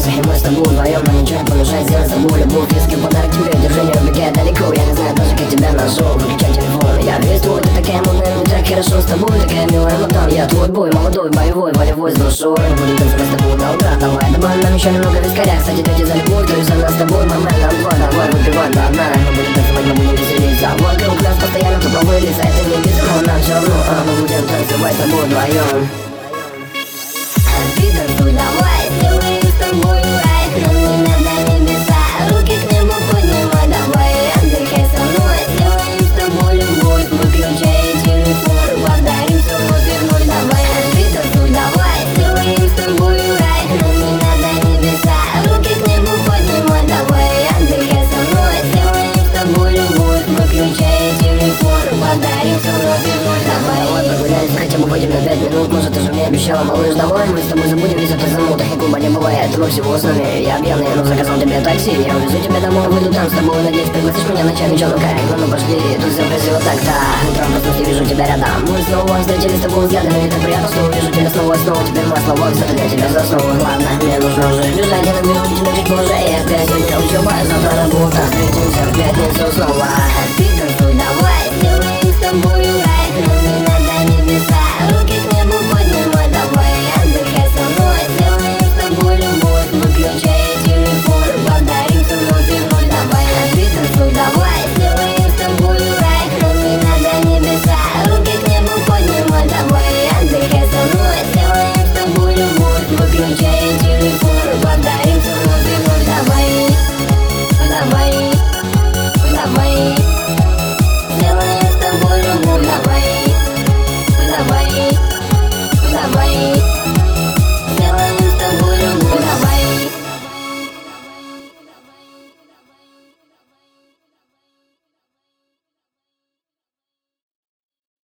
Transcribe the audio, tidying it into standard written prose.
танцах, и мы с тобой вдвоем, но ничего не помешает сделать с тобой любовь. Виски в подарок тебе, держи, не убегай далеко. Я не знаю даже, как тебя нашел, выключай телефон. Я весь твой, ты такая модная, мне так хорошо с тобой. Такая милая мадам, я твой бой, молодой, боевой, волевой, с душой. Будем танцевать с тобой до утра, давай. Добавим нам еще немного вискаря, кстати, третий за любовь, то есть за нас с тобой, момент нам два. Давай, выпивай до дна, мы будем танцевать, мы будем веселиться. Вокруг нас постоянно топовые лица, это не без, но нам все равно, мы будем танцевать с тобой вдвоем. Ты танцуй, давай, сделаем с тобой рай. Нам не надо небеса, руки к небу поднимай. Давай, отдыхай со мной, сделаем с тобой любовь. Выключай телефон, подарим все вновь и вновь. Давай, ты танцуй, давай, сделаем с тобой рай. Нам не надо небеса, руки к небу поднимай. Давай, отдыхай со мной, сделаем с тобой любовь. Выключай телефон, подарим все вновь и вновь. Давай, Прогуляемся, хотя бы выйдем на 5 минут. Может, ты же мне обещала, малыш, давай. Мы с тобой забудем весь этот замутах, и клуба не бывает. Мы всего с нами, я пьяный, но заказал тебе такси. Я увезу тебя домой, выйду там с тобой. Надеюсь, пригласишь меня на чай, ничего, ну как? Ну пошли, тут все красиво так-то. Утром проснусь, вижу тебя рядом. Мы снова встретились с тобой взглядами. Это приятно, что увижу тебя снова и снова. Теперь мой слова, все для тебя засну. Ладно, мне нужно уже бежать, я наберу тебя чуть позже. И опять сегодня учеба, завтра работа. Встретимся в пятницу снова.